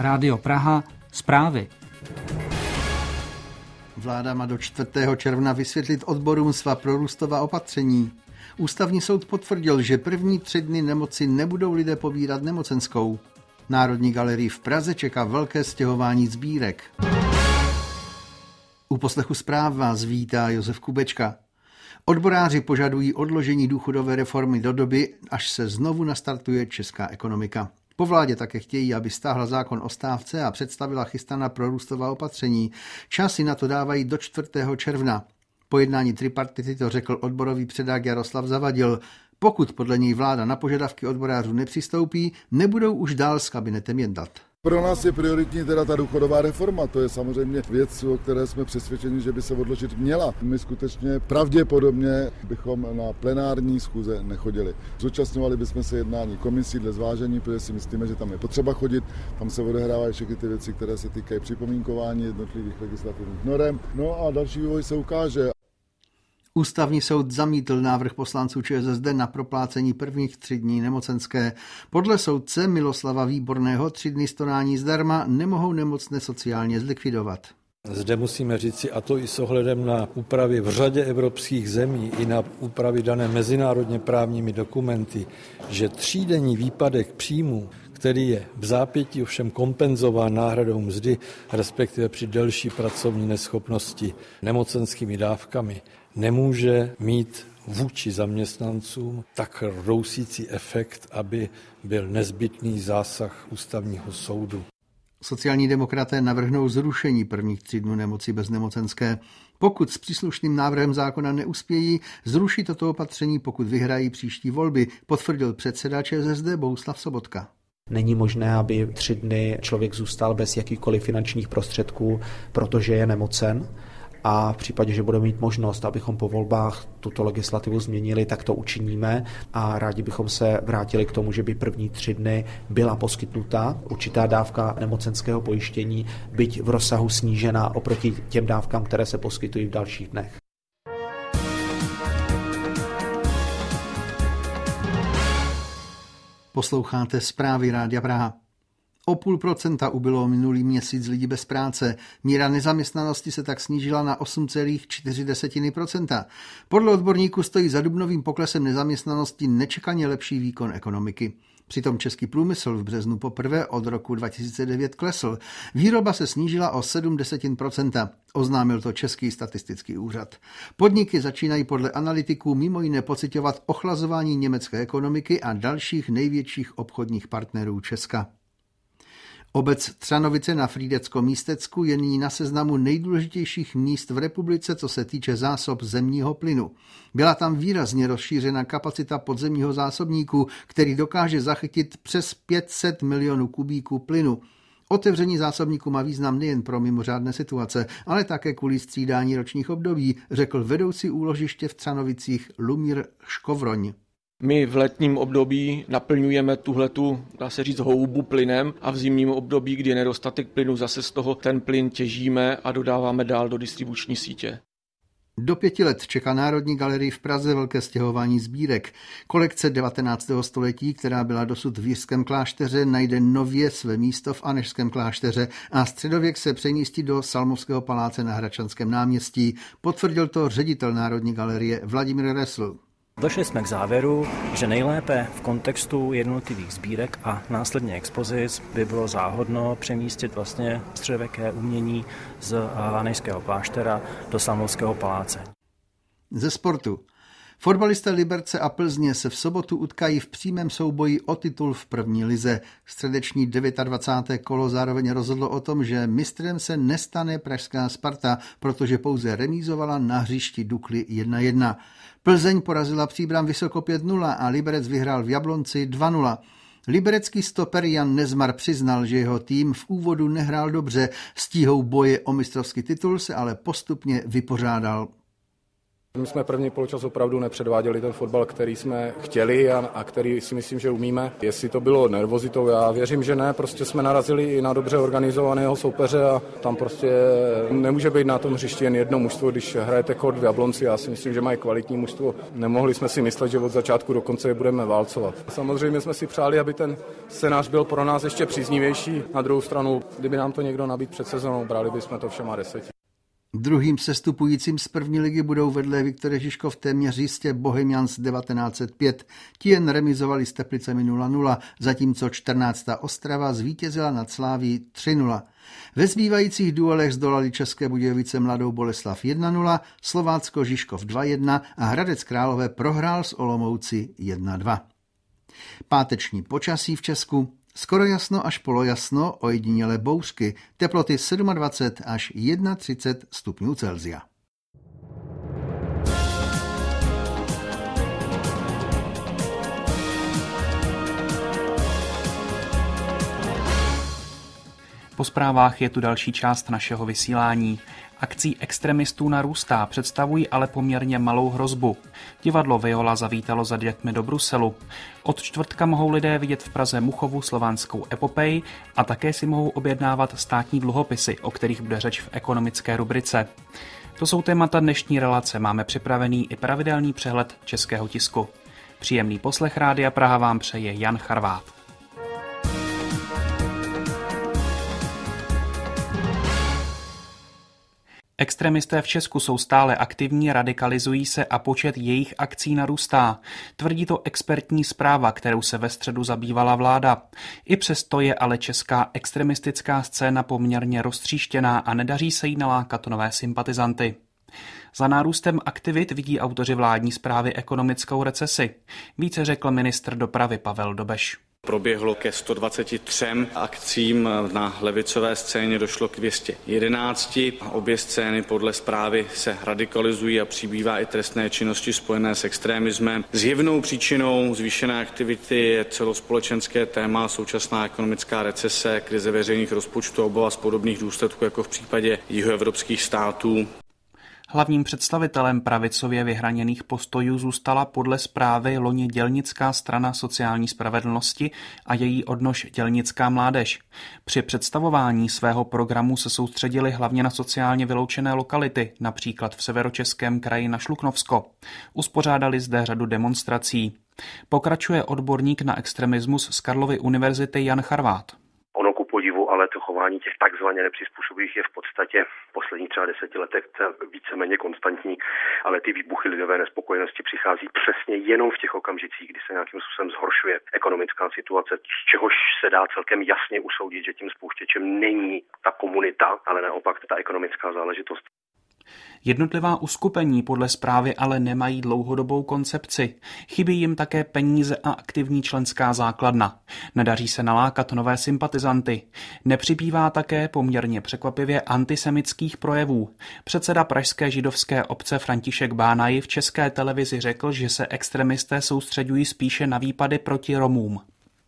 Rádio Praha, zprávy. Vláda má do 4. června vysvětlit odborům svá prorůstová opatření. Ústavní soud potvrdil, že první 3 dny nemoci nebudou lidé pobírat nemocenskou. Národní galerii v Praze čeká velké stěhování sbírek. U poslechu zpráv vás vítá Josef Kubečka. Odboráři požadují odložení důchodové reformy do doby, až se znovu nastartuje česká ekonomika. Po vládě také chtějí, aby stáhla zákon o stávce a představila chystaná prorůstová opatření. Časy na to dávají do 4. června. Po jednání tripartity to řekl odborový předák Jaroslav Zavadil. Pokud podle něj vláda na požadavky odborářů nepřistoupí, nebudou už dál s kabinetem jednat. Pro nás je prioritní teda ta důchodová reforma, to je samozřejmě věc, o které jsme přesvědčeni, že by se odložit měla. My skutečně pravděpodobně bychom na plenární schůze nechodili. Zúčastňovali bychom se jednání komisí dle zvážení, protože si myslíme, že tam je potřeba chodit, tam se odehrávají všechny ty věci, které se týkají připomínkování jednotlivých legislativních norem. No a další vývoj se ukáže. Ústavní soud zamítl návrh poslanců ČSSD na proplácení prvních 3 dní nemocenské. Podle soudce Miloslava Výborného 3 dny stonání zdarma nemohou nemocné sociálně zlikvidovat. Zde musíme říci, a to i s ohledem na úpravy v řadě evropských zemí i na úpravy dané mezinárodně právními dokumenty, že 3denní výpadek příjmů, který je v zápětí ovšem kompenzován náhradou mzdy, respektive při delší pracovní neschopnosti nemocenskými dávkami, nemůže mít vůči zaměstnancům tak rdousící efekt, aby byl nezbytný zásah ústavního soudu. Sociální demokraté navrhnou zrušení prvních 3 dnů nemoci bez nemocenské. Pokud s příslušným návrhem zákona neuspějí, zruší toto opatření, pokud vyhrají příští volby, potvrdil předseda ČSSD Bohuslav Sobotka. Není možné, aby 3 dny člověk zůstal bez jakýchkoliv finančních prostředků, protože je nemocen. A v případě, že budeme mít možnost, abychom po volbách tuto legislativu změnili, tak to učiníme a rádi bychom se vrátili k tomu, že by první 3 dny byla poskytnuta určitá dávka nemocenského pojištění, byť v rozsahu snížená oproti těm dávkám, které se poskytují v dalších dnech. Posloucháte zprávy Rádia Praha. O 0,5% ubylo minulý měsíc lidí bez práce. Míra nezaměstnanosti se tak snížila na 8,4%. Podle odborníků stojí za dubnovým poklesem nezaměstnanosti nečekaně lepší výkon ekonomiky. Přitom český průmysl v březnu poprvé od roku 2009 klesl. Výroba se snížila o 0,7%, oznámil to Český statistický úřad. Podniky začínají podle analytiků mimo jiné pociťovat ochlazování německé ekonomiky a dalších největších obchodních partnerů Česka. Obec Třanovice na Frýdecko-Místecku je nyní na seznamu nejdůležitějších míst v republice, co se týče zásob zemního plynu. Byla tam výrazně rozšířena kapacita podzemního zásobníku, který dokáže zachytit přes 500 milionů kubíků plynu. Otevření zásobníku má význam nejen pro mimořádné situace, ale také kvůli střídání ročních období, řekl vedoucí úložiště v Třanovicích Lumír Škovroň. My v letním období naplňujeme tuhletu, dá se říct, houbu plynem a v zimním období, kdy je nedostatek plynu, zase z toho ten plyn těžíme a dodáváme dál do distribuční sítě. Do 5 let čeká Národní galerii v Praze velké stěhování sbírek. Kolekce 19. století, která byla dosud v Jiřském klášteře, najde nově své místo v Anežském klášteře a středověk se přemístí do Salmovského paláce na Hradčanském náměstí. Potvrdil to ředitel Národní galerie Vladimír Resl. Došli jsme k závěru, že nejlépe v kontextu jednotlivých sbírek a následně expozic by bylo záhodno přemístit vlastně středověké umění z Anežského kláštera do Salmovského paláce. Ze sportu. Fotbalisté Liberce a Plzně se v sobotu utkají v přímém souboji o titul v první lize. Středeční 29. kolo zároveň rozhodlo o tom, že mistrem se nestane pražská Sparta, protože pouze remízovala na hřišti Dukly 1-1. Plzeň porazila Příbram Vysoko 5-0 a Liberec vyhrál v Jablonci 2-0. Liberecký stoper Jan Nezmar přiznal, že jeho tým v úvodu nehrál dobře, s tíhou boje o mistrovský titul se ale postupně vypořádal. My jsme první poločas opravdu nepředváděli ten fotbal, který jsme chtěli a který si myslím, že umíme. Jestli to bylo nervozitou, já věřím, že ne, prostě jsme narazili i na dobře organizovaného soupeře a tam prostě nemůže být na tom hřišti jen jedno mužstvo, když hrajete kort v Jablonci. Já si myslím, že mají kvalitní mužstvo. Nemohli jsme si myslet, že od začátku do konce je budeme válcovat. Samozřejmě jsme si přáli, aby ten scénář byl pro nás ještě příznivější. Na druhou stranu, kdyby nám to někdo nabídl před sezónou, brali bychom to všema 10. Druhým sestupujícím z první ligy budou vedle Viktorie Žižkov téměř jistě Bohemians 1905. Ti jen remizovali s Teplicemi 0-0, zatímco 14. Ostrava zvítězila nad Sláví 3-0. Ve zbývajících duelech zdolali České Budějovice Mladou Boleslav 1-0, Slovácko Žižkov 2-1 a Hradec Králové prohrál s Olomouci 1-2. Páteční počasí v Česku. Skoro jasno až polojasno, ojedinělé bouřky, teploty 27 až 31 stupňů Celsia. Po zprávách je tu další část našeho vysílání. Akcí extremistů narůstá, představují ale poměrně malou hrozbu. Divadlo Viola zavítalo za dětmi do Bruselu. Od čtvrtka mohou lidé vidět v Praze Muchovu slovanskou epopej a také si mohou objednávat státní dluhopisy, o kterých bude řeč v ekonomické rubrice. To jsou témata dnešní relace, máme připravený i pravidelný přehled českého tisku. Příjemný poslech Rádia Praha vám přeje Jan Charvát. Extremisté v Česku jsou stále aktivní, radikalizují se a počet jejich akcí narůstá. Tvrdí to expertní zpráva, kterou se ve středu zabývala vláda. I přesto je ale česká extremistická scéna poměrně roztříštěná a nedaří se jí nalákat nové sympatizanty. Za nárůstem aktivit vidí autoři vládní zprávy ekonomickou recesi. Více řekl ministr dopravy Pavel Dobeš. Proběhlo ke 123 akcím, na levicové scéně došlo k 211. Obě scény podle zprávy se radikalizují a přibývá i trestné činnosti spojené s extremismem. Zjevnou příčinou zvýšené aktivity je celospolečenské téma, současná ekonomická recese, krize veřejných rozpočtů a obava z podobných důsledků jako v případě jihoevropských států. Hlavním představitelem pravicově vyhraněných postojů zůstala podle zprávy loni Dělnická strana sociální spravedlnosti a její odnož Dělnická mládež. Při představování svého programu se soustředili hlavně na sociálně vyloučené lokality, například v Severočeském kraji na Šluknovsko. Uspořádali zde řadu demonstrací. Pokračuje odborník na extremismus z Karlovy univerzity Jan Charvát. Ale to chování těch takzvaně nepřizpůsobivých je v podstatě v posledních třeba 10 letech víceméně konstantní, ale ty výbuchy lidové nespokojenosti přichází přesně jenom v těch okamžicích, kdy se nějakým způsobem zhoršuje ekonomická situace, z čehož se dá celkem jasně usoudit, že tím spouštěčem není ta komunita, ale naopak ta ekonomická záležitost. Jednotlivá uskupení podle zprávy ale nemají dlouhodobou koncepci. Chybí jim také peníze a aktivní členská základna. Nedaří se nalákat nové sympatizanty. Nepřibývá také poměrně překvapivě antisemických projevů. Předseda pražské židovské obce František Bánaj v České televizi řekl, že se extremisté soustředují spíše na výpady proti Romům.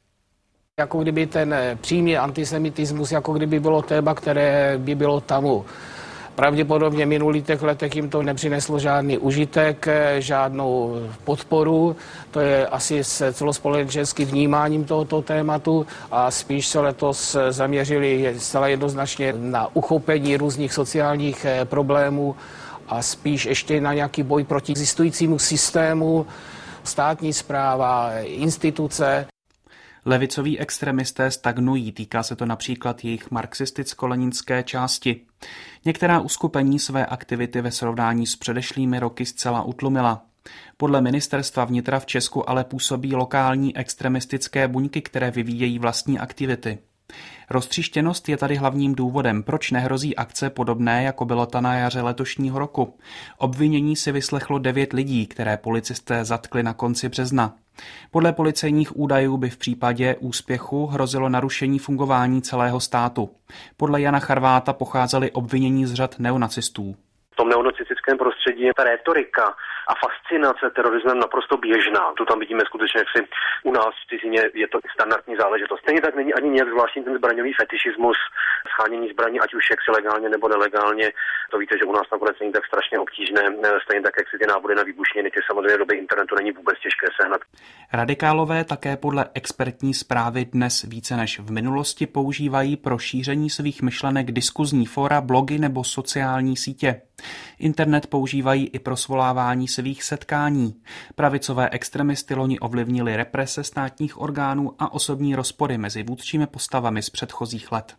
Jako kdyby ten přímý antisemitismus, jako kdyby bylo téma, které by bylo tabu. Pravděpodobně v minulých letech jim to nepřineslo žádný užitek, žádnou podporu. To je asi s celospolečenským vnímáním tohoto tématu a spíš se letos zaměřili zcela jednoznačně na uchopení různých sociálních problémů a spíš ještě na nějaký boj proti existujícímu systému, státní správa, instituce. Levicoví extremisté stagnují, týká se to například jejich marxisticko-leninské části. Některá uskupení své aktivity ve srovnání s předešlými roky zcela utlumila. Podle ministerstva vnitra v Česku ale působí lokální extremistické buňky, které vyvíjejí vlastní aktivity. Roztříštěnost je tady hlavním důvodem, proč nehrozí akce podobné, jako bylo ta na jaře letošního roku. Obvinění si vyslechlo 9 lidí, které policisté zatkli na konci března. Podle policejních údajů by v případě úspěchu hrozilo narušení fungování celého státu. Podle Jana Charváta pocházely obvinění z řad neonacistů. V tom neonacistickém českém prostředí ta rétorika a fascinace terorismem naprosto běžná. To tam vidíme skutečně, jak si u nás v cizině je to standardní záležitost. Stejně tak není ani nějak zvláštní ten zbraňový fetišismus, schánění zbraní, ať už jaksi legálně nebo nelegálně. To víte, že u nás nakonec není tak strašně obtížné. Stejně tak, jak si ty nábody na výbušniny, ty samozřejmě v době internetu není vůbec těžké sehnat. Radikálové také podle expertní zprávy dnes více než v minulosti používají pro šíření svých myšlenek diskuzní fóra, blogy nebo sociální sítě. Internet používají i pro svolávání svých setkání. Pravicové extremisty loni ovlivnili represe státních orgánů a osobní rozpory mezi vůdčími postavami z předchozích let.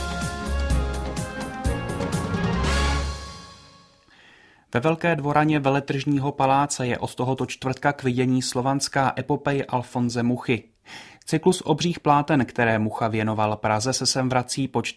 Ve Velké dvoraně Veletržního paláce je od tohoto čtvrtka k vidění slovanská epopej Alfonse Muchy. Cyklus obřích pláten, které Mucha věnoval Praze, se sem vrací po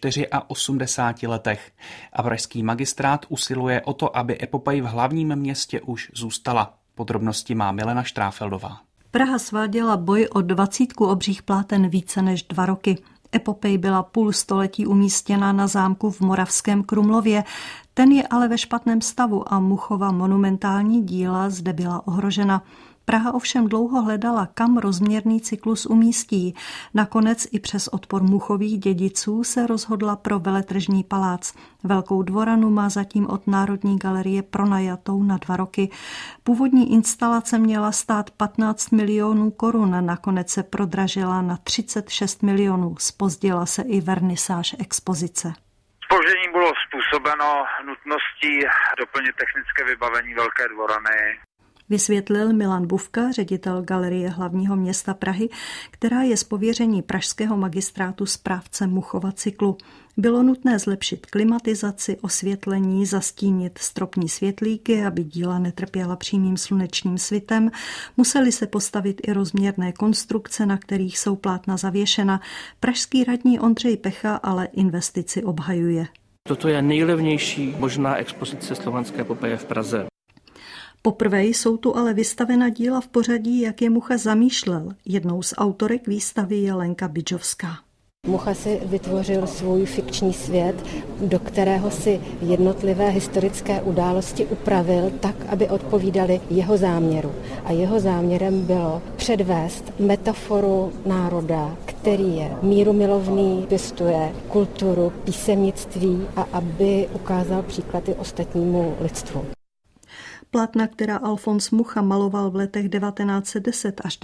84 letech a pražský magistrát usiluje o to, aby epopej v hlavním městě už zůstala. Podrobnosti má Milena Štráfeldová. Praha sváděla boj o 20 obřích pláten více než 2 roky. Epopej byla půl století umístěna na zámku v Moravském Krumlově. Ten je ale ve špatném stavu a Muchova monumentální díla zde byla ohrožena. Praha ovšem dlouho hledala, kam rozměrný cyklus umístí. Nakonec i přes odpor Muchových dědiců se rozhodla pro Veletržní palác. Velkou dvoranu má zatím od Národní galerie pronajatou na 2 roky. Původní instalace měla stát 15 milionů korun, nakonec se prodražila na 36 milionů. Zpozdila se i vernisáž expozice. Zpoždění bylo způsobeno nutností doplnit technické vybavení Velké dvorany. Vysvětlil Milan Bufka, ředitel Galerie hlavního města Prahy, která je z pověření pražského magistrátu správcem Muchova cyklu. Bylo nutné zlepšit klimatizaci, osvětlení, zastínit stropní světlíky, aby díla netrpěla přímým slunečním svitem. Museli se postavit i rozměrné konstrukce, na kterých jsou plátna zavěšena. Pražský radní Ondřej Pecha ale investici obhajuje. Toto je nejlevnější možná expozice slovanské epopeje v Praze. Poprvé jsou tu ale vystavena díla v pořadí, jak je Mucha zamýšlel. Jednou z autorek výstavy je Lenka Bidžovská. Mucha si vytvořil svůj fikční svět, do kterého si jednotlivé historické události upravil tak, aby odpovídaly jeho záměru. A jeho záměrem bylo předvést metaforu národa, který je mírumilovný, pěstuje kulturu, písemnictví a aby ukázal příklady ostatnímu lidstvu. Plátna, která Alfons Mucha maloval v letech 1910 až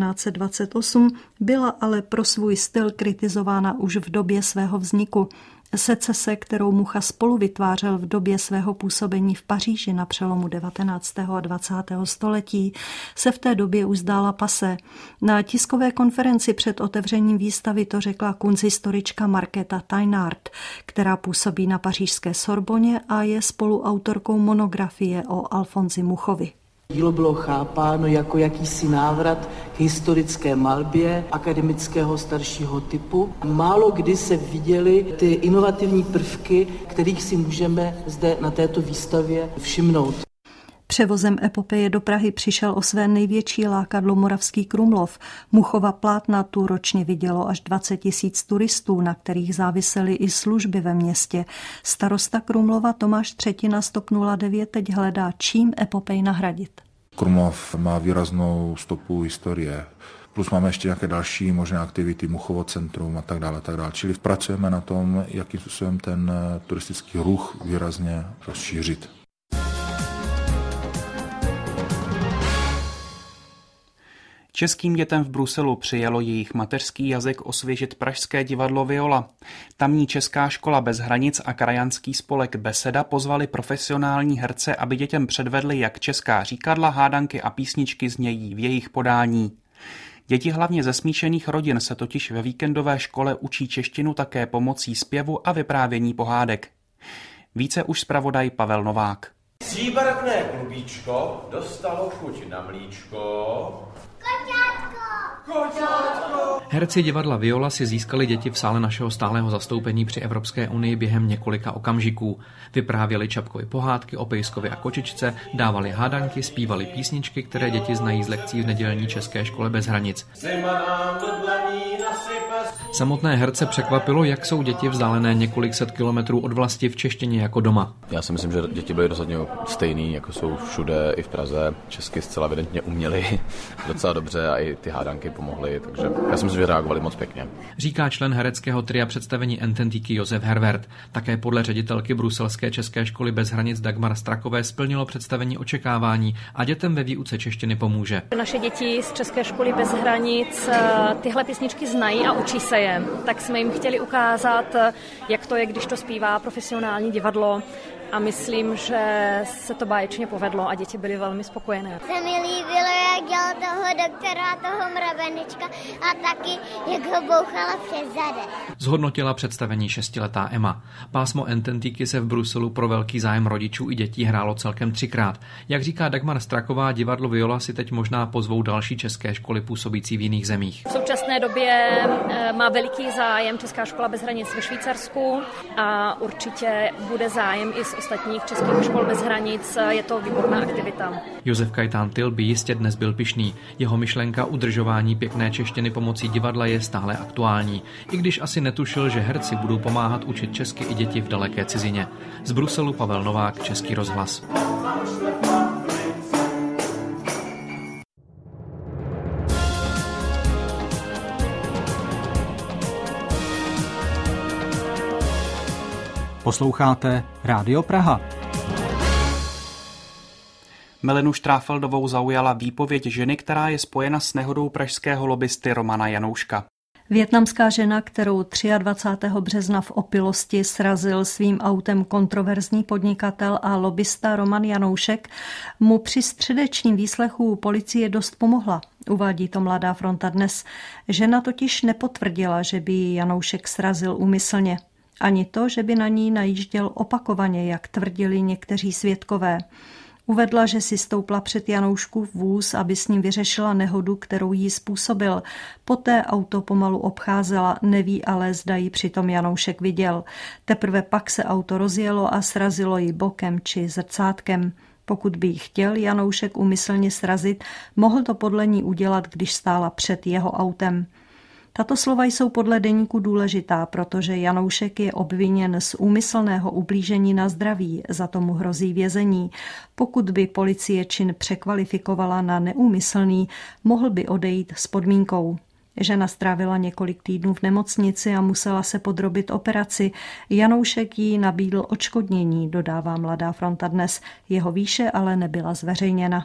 1928, byla ale pro svůj styl kritizována už v době svého vzniku. Secese, kterou Mucha spolu vytvářel v době svého působení v Paříži na přelomu 19. a 20. století, se v té době už zdála pasé. Na tiskové konferenci před otevřením výstavy to řekla kunsthistorička Markéta Teinart, která působí na pařížské Sorboně a je spoluautorkou monografie o Alfonsi Muchovi. Dílo bylo chápáno jako jakýsi návrat k historické malbě akademického staršího typu. Málo kdy se viděly ty inovativní prvky, kterých si můžeme zde na této výstavě všimnout. Převozem epopeje do Prahy přišel o své největší lákadlo Moravský Krumlov. Muchova plátna tu ročně vidělo až 20 000 turistů, na kterých závisely i služby ve městě. Starosta Krumlova Tomáš Třetina z TOP 09 teď hledá, čím epopej nahradit. Krumlov má výraznou stopu historie. Plus máme ještě nějaké další možné aktivity, Muchovo centrum a tak dále. Čili pracujeme na tom, jakým způsobem ten turistický ruch výrazně rozšířit. Českým dětem v Bruselu přijelo jejich mateřský jazyk osvěžit pražské divadlo Viola. Tamní Česká škola bez hranic a krajanský spolek Beseda pozvali profesionální herce, aby dětem předvedli, jak česká říkadla, hádanky a písničky znějí v jejich podání. Děti hlavně ze smíšených rodin se totiž ve víkendové škole učí češtinu také pomocí zpěvu a vyprávění pohádek. Více už zpravodaj Pavel Novák. Stříbrné klubíčko dostalo chuť na mlíčko. Koťátko! Herci divadla Viola si získali děti v sále našeho stálého zastoupení při Evropské unii během několika okamžiků. Vyprávěli Čapkovy pohádky o pejskovi a kočičce, dávali hádanky, zpívali písničky, které děti znají z lekcí v nedělní České škole bez hranic. Samotné herce překvapilo, jak jsou děti vzdálené několik set kilometrů od vlasti v češtině jako doma. Já si myslím, že děti byly rozhodně stejný, jako jsou všude i v Praze. Česky zcela evidentně uměli docela dobře a i ty hádanky pomohly, takže já si myslím, že reagovali moc pěkně. Říká člen hereckého tria představení Ententíky Josef Hervert. Také podle ředitelky bruselské české školy bez hranic Dagmar Strakové splnilo představení očekávání a dětem ve výuce češtiny pomůže. Naše děti z české školy bez hranic tyhle písničky znají a učí se je. Tak jsme jim chtěli ukázat, jak to je, když to zpívá profesionální divadlo. A myslím, že se to báječně povedlo a děti byly velmi spokojené. Se mi líbilo, jak dělal toho doktora, toho mravenička a taky, jak ho bouchala přes zadek. Zhodnotila představení 6letá Emma. Pásmo Ententíky se v Bruselu pro velký zájem rodičů i dětí hrálo celkem 3krát. Jak říká Dagmar Straková, divadlo Viola si teď možná pozvou další české školy působící v jiných zemích. V současné době má veliký zájem Česká škola bez hranic ve Švýcarsku a určitě bude zájem i z ostatních českých škol bez hranic. Je to výborná aktivita. Josef Kajtán Tyl by jistě dnes byl pyšný. Jeho myšlenka udržování pěkné češtiny pomocí divadla je stále aktuální. I když asi netušil, že herci budou pomáhat učit česky i děti v daleké cizině. Z Bruselu Pavel Novák, Český rozhlas. Posloucháte Rádio Praha. Milenu Štráfeldovou zaujala výpověď ženy, která je spojena s nehodou pražského lobbysty Romana Janouška. Vietnamská žena, kterou 23. března v opilosti srazil svým autem kontroverzní podnikatel a lobbysta Roman Janoušek, mu při středečním výslechu policie dost pomohla. Uvádí to Mladá fronta dnes. Žena totiž nepotvrdila, že by ji Janoušek srazil úmyslně. Ani to, že by na ní najížděl opakovaně, jak tvrdili někteří svědkové. Uvedla, že si stoupla před Janouškův vůz, aby s ním vyřešila nehodu, kterou jí způsobil. Poté auto pomalu obcházela, neví ale, zda ji přitom Janoušek viděl. Teprve pak se auto rozjelo a srazilo ji bokem či zrcátkem. Pokud by ji chtěl Janoušek úmyslně srazit, mohl to podle ní udělat, když stála před jeho autem. Tato slova jsou podle deníku důležitá, protože Janoušek je obviněn z úmyslného ublížení na zdraví, za tomu hrozí vězení. Pokud by policie čin překvalifikovala na neúmyslný, mohl by odejít s podmínkou. Žena strávila několik týdnů v nemocnici a musela se podrobit operaci. Janoušek jí nabídl odškodnění, dodává Mladá fronta dnes. Jeho výše ale nebyla zveřejněna.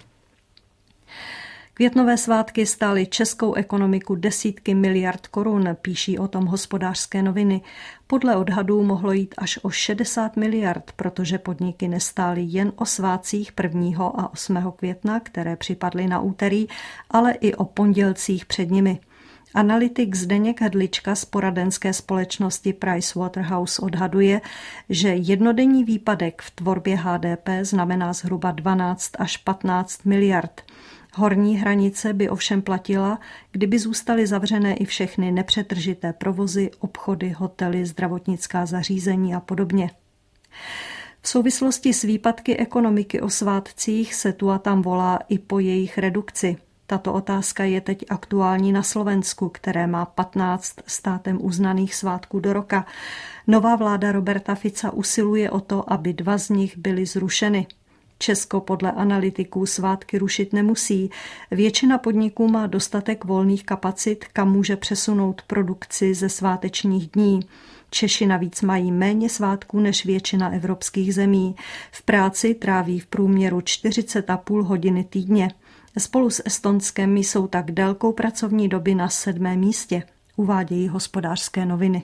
Květnové svátky stály českou ekonomiku desítky miliard korun, píší o tom Hospodářské noviny. Podle odhadů mohlo jít až o 60 miliard, protože podniky nestály jen o svátcích 1. a 8. května, které připadly na úterý, ale i o pondělcích před nimi. Analytik Zdeněk Hedlička z poradenské společnosti Pricewaterhouse odhaduje, že jednodenní výpadek v tvorbě HDP znamená zhruba 12 až 15 miliard. Horní hranice by ovšem platila, kdyby zůstaly zavřené i všechny nepřetržité provozy, obchody, hotely, zdravotnická zařízení a podobně. V souvislosti s výpadky ekonomiky o svátcích se tu a tam volá i po jejich redukci. Tato otázka je teď aktuální na Slovensku, které má 15 státem uznaných svátků do roka. Nová vláda Roberta Fica usiluje o to, aby 2 z nich byly zrušeny. Česko podle analytiků svátky rušit nemusí. Většina podniků má dostatek volných kapacit, kam může přesunout produkci ze svátečních dní. Češi navíc mají méně svátků než většina evropských zemí. V práci tráví v průměru 40,5 hodiny týdně. Spolu s Estonskem jsou tak délkou pracovní doby na 7. místě, uvádějí Hospodářské noviny.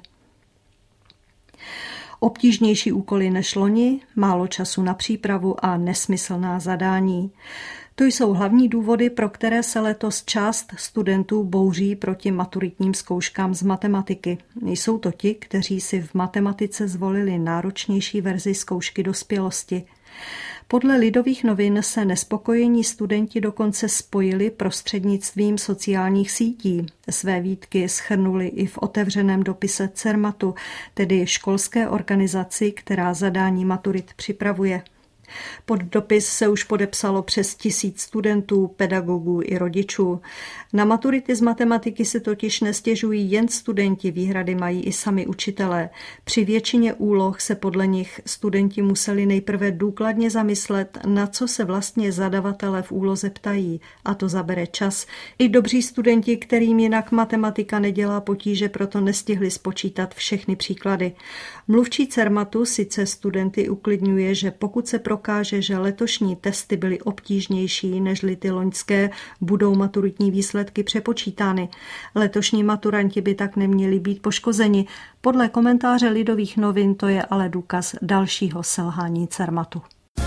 Obtížnější úkoly než loni, málo času na přípravu a nesmyslná zadání. To jsou hlavní důvody, pro které se letos část studentů bouří proti maturitním zkouškám z matematiky. Jsou to ti, kteří si v matematice zvolili náročnější verzi zkoušky dospělosti. Podle Lidových novin se nespokojení studenti dokonce spojili prostřednictvím sociálních sítí. Své výtky shrnuli i v otevřeném dopise Cermatu, tedy školské organizaci, která zadání maturit připravuje. Pod dopis se už podepsalo přes 1000 studentů, pedagogů i rodičů. Na maturity z matematiky se totiž nestěžují jen studenti, výhrady mají i sami učitelé. Při většině úloh se podle nich studenti museli nejprve důkladně zamyslet, na co se vlastně zadavatelé v úloze ptají, a to zabere čas. I dobří studenti, kterým jinak matematika nedělá potíže, proto nestihli spočítat všechny příklady. Mluvčí Cermatu sice studenty uklidňuje, že pokud se prokáže, že letošní testy byly obtížnější nežli ty loňské, budou maturitní výsledky přepočítány. Letošní maturanti by tak neměli být poškozeni. Podle komentáře Lidových novin to je ale důkaz dalšího selhání Cermatu.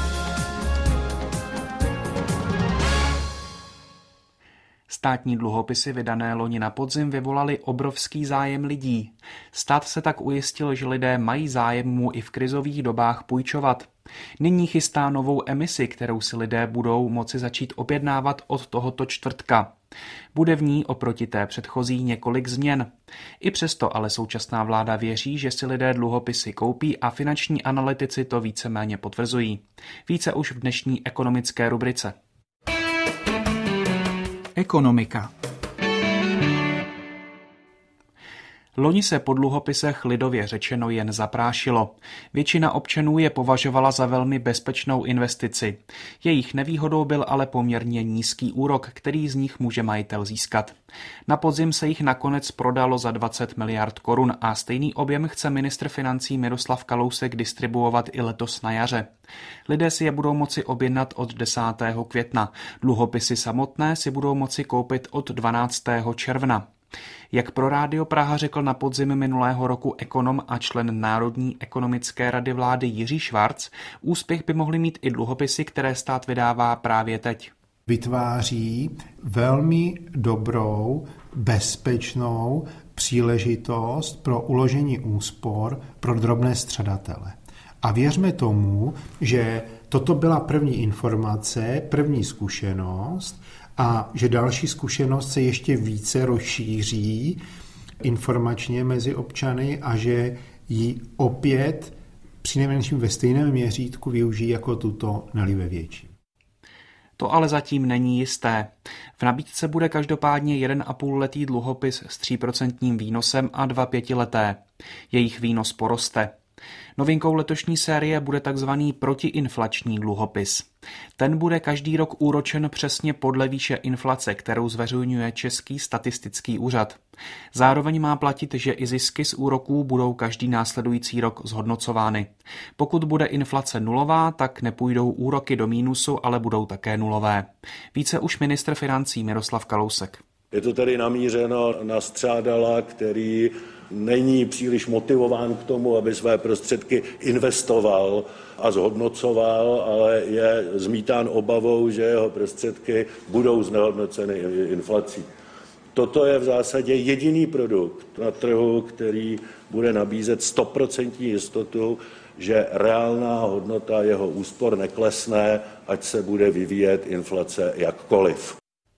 Státní dluhopisy vydané loni na podzim vyvolaly obrovský zájem lidí. Stát se tak ujistil, že lidé mají zájem mu i v krizových dobách půjčovat. Nyní chystá novou emisi, kterou si lidé budou moci začít objednávat od tohoto čtvrtka. Bude v ní oproti té předchozí několik změn. I přesto ale současná vláda věří, že si lidé dluhopisy koupí a finanční analytici to víceméně potvrzují. Více už v dnešní ekonomické rubrice. Ekonomika. Loni se po dluhopisech lidově řečeno jen zaprášilo. Většina občanů je považovala za velmi bezpečnou investici. Jejich nevýhodou byl ale poměrně nízký úrok, který z nich může majitel získat. Na podzim se jich nakonec prodalo za 20 miliard korun a stejný objem chce ministr financí Miroslav Kalousek distribuovat i letos na jaře. Lidé si je budou moci objednat od 10. května. Dluhopisy samotné si budou moci koupit od 12. června. Jak pro Rádio Praha řekl na podzim minulého roku ekonom a člen Národní ekonomické rady vlády Jiří Švarc, úspěch by mohly mít i dluhopisy, které stát vydává právě teď. Vytváří velmi dobrou, bezpečnou příležitost pro uložení úspor pro drobné střadatele. A věřme tomu, že toto byla první informace, první zkušenost, a že další zkušenost se ještě více rozšíří informačně mezi občany a že ji opět přinejmenším ve stejném měřítku využijí jako tuto, ne-li ve větším. To ale zatím není jisté. V nabídce bude každopádně 1,5letý dluhopis s 3% výnosem a 2 pětileté. Jejich výnos poroste. Novinkou letošní série bude takzvaný protiinflační dluhopis. Ten bude každý rok úročen přesně podle výše inflace, kterou zveřejňuje Český statistický úřad. Zároveň má platit, že i zisky z úroků budou každý následující rok zhodnocovány. Pokud bude inflace nulová, tak nepůjdou úroky do mínusu, ale budou také nulové. Více už ministr financí Miroslav Kalousek. Je to tedy namířeno na střádala, který není příliš motivován k tomu, aby své prostředky investoval a zhodnocoval, ale je zmítán obavou, že jeho prostředky budou znehodnoceny inflací. Toto je v zásadě jediný produkt na trhu, který bude nabízet 100% jistotu, že reálná hodnota jeho úspor neklesne, ať se bude vyvíjet inflace jakkoliv.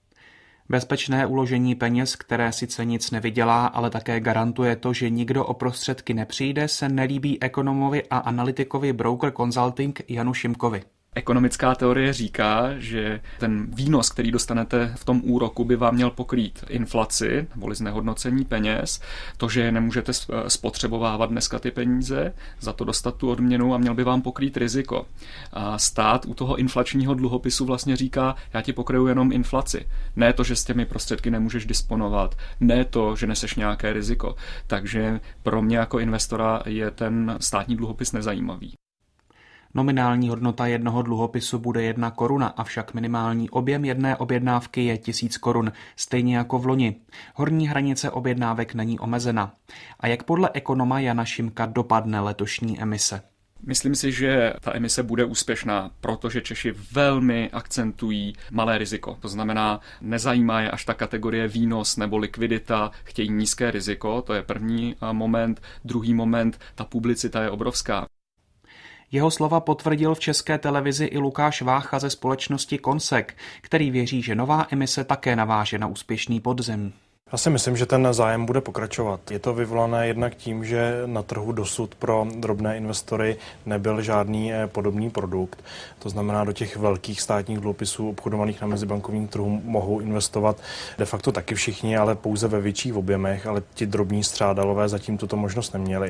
Bezpečné uložení peněz, které sice nic nevydělá, ale také garantuje to, že nikdo o prostředky nepřijde, se nelíbí ekonomovi a analytikovi Broker Consulting Janu Šimkovi. Ekonomická teorie říká, že ten výnos, který dostanete v tom úroku, by vám měl pokrýt inflaci, neboli znehodnocení peněz, to, že nemůžete spotřebovávat dneska ty peníze, za to dostat tu odměnu a měl by vám pokrýt riziko. A stát u toho inflačního dluhopisu vlastně říká, já ti pokryju jenom inflaci. Ne to, že s těmi prostředky nemůžeš disponovat, ne to, že neseš nějaké riziko. Takže pro mě jako investora je ten státní dluhopis nezajímavý. Nominální hodnota jednoho dluhopisu bude 1 koruna, avšak minimální objem jedné objednávky je 1000 korun, stejně jako v loni. Horní hranice objednávek není omezena. A jak podle ekonoma Jana Šimka dopadne letošní emise? Myslím si, že ta emise bude úspěšná, protože Češi velmi akcentují malé riziko. To znamená, nezajímá je až ta kategorie výnos nebo likvidita, chtějí nízké riziko, to je první moment. Druhý moment, ta publicita je obrovská. Jeho slova potvrdil v České televizi i Lukáš Vácha ze společnosti Konsek, který věří, že nová emise také naváže na úspěšný podzim. Já si myslím, že ten zájem bude pokračovat. Je to vyvolané jednak tím, že na trhu dosud pro drobné investory nebyl žádný podobný produkt. To znamená, do těch velkých státních dluhopisů obchodovaných na mezibankovním trhu mohou investovat de facto taky všichni, ale pouze ve větších objemech, ale ti drobní střádalové zatím tuto možnost neměli.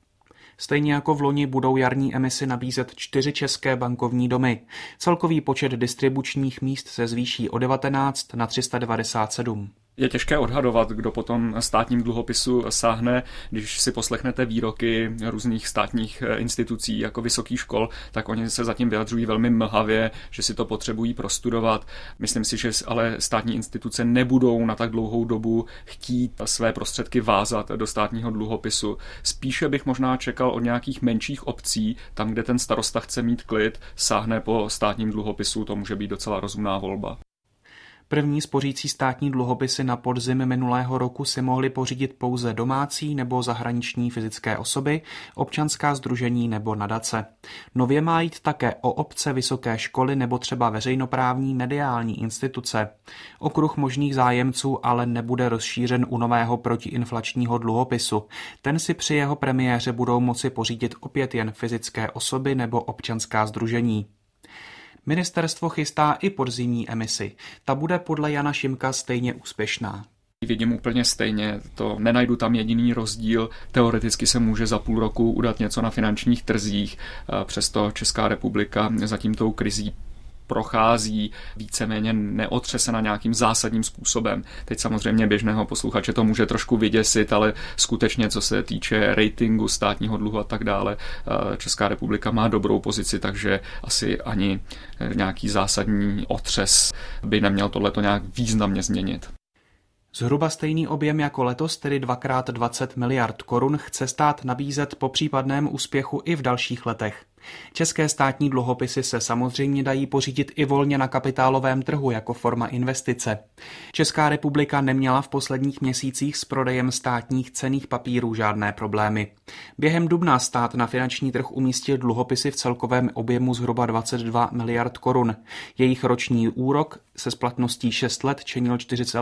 Stejně jako v loni budou jarní emisi nabízet 4 české bankovní domy. Celkový počet distribučních míst se zvýší o 19 na 397. Je těžké odhadovat, kdo potom státním dluhopisu sáhne. Když si poslechnete výroky různých státních institucí jako vysokých škol, tak oni se zatím vyjadřují velmi mlhavě, že si to potřebují prostudovat. Myslím si, že ale státní instituce nebudou na tak dlouhou dobu chtít své prostředky vázat do státního dluhopisu. Spíše bych možná čekal od nějakých menších obcí, tam, kde ten starosta chce mít klid, sáhne po státním dluhopisu, to může být docela rozumná volba. První spořící státní dluhopisy na podzim minulého roku si mohly pořídit pouze domácí nebo zahraniční fyzické osoby, občanská sdružení nebo nadace. Nově má jít také o obce, vysoké školy nebo třeba veřejnoprávní mediální instituce. Okruh možných zájemců ale nebude rozšířen u nového protiinflačního dluhopisu. Ten si při jeho premiéře budou moci pořídit opět jen fyzické osoby nebo občanská sdružení. Ministerstvo chystá i podzimní emisi. Ta bude podle Jana Šimka stejně úspěšná. Vidím úplně stejně, nenajdu tam jediný rozdíl. Teoreticky se může za půl roku udat něco na finančních trzích, přesto Česká republika zatím tou krizí prochází víceméně neotřesena nějakým zásadním způsobem. Teď samozřejmě běžného posluchače to může trošku vyděsit, ale skutečně, co se týče ratingu státního dluhu a tak dále, Česká republika má dobrou pozici, takže asi ani nějaký zásadní otřes by neměl tohleto nějak významně změnit. Zhruba stejný objem jako letos, tedy 2x20 miliard korun, chce stát nabízet po případném úspěchu i v dalších letech. České státní dluhopisy se samozřejmě dají pořídit i volně na kapitálovém trhu jako forma investice. Česká republika neměla v posledních měsících s prodejem státních cenných papírů žádné problémy. Během dubna stát na finanční trh umístil dluhopisy v celkovém objemu zhruba 22 miliard korun. Jejich roční úrok se splatností 6 let činil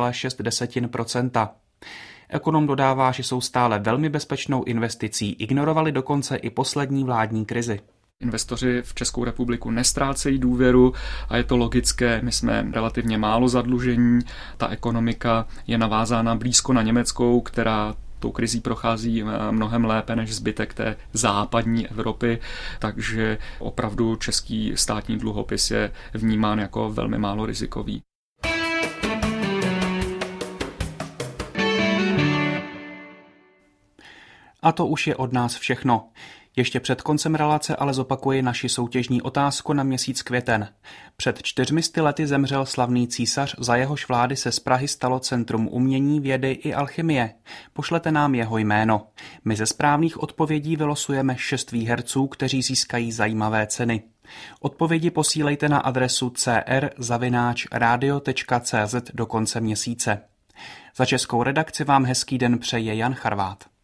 4,6%. Ekonom dodává, že jsou stále velmi bezpečnou investicí, ignorovali dokonce i poslední vládní krizi. Investoři v Českou republiku nestrácejí důvěru a je to logické, my jsme relativně málo zadlužení, ta ekonomika je navázána blízko na německou, která tou krizí prochází mnohem lépe než zbytek té západní Evropy, takže opravdu český státní dluhopis je vnímán jako velmi málo rizikový. A to už je od nás všechno. Ještě před koncem relace ale zopakuji naši soutěžní otázku na měsíc květen. Před 400 lety zemřel slavný císař, za jehož vlády se z Prahy stalo centrum umění, vědy i alchymie. Pošlete nám jeho jméno. My ze správných odpovědí vylosujeme 6 výherců, kteří získají zajímavé ceny. Odpovědi posílejte na adresu cr@radio.cz do konce měsíce. Za českou redakci vám hezký den přeje Jan Charvát.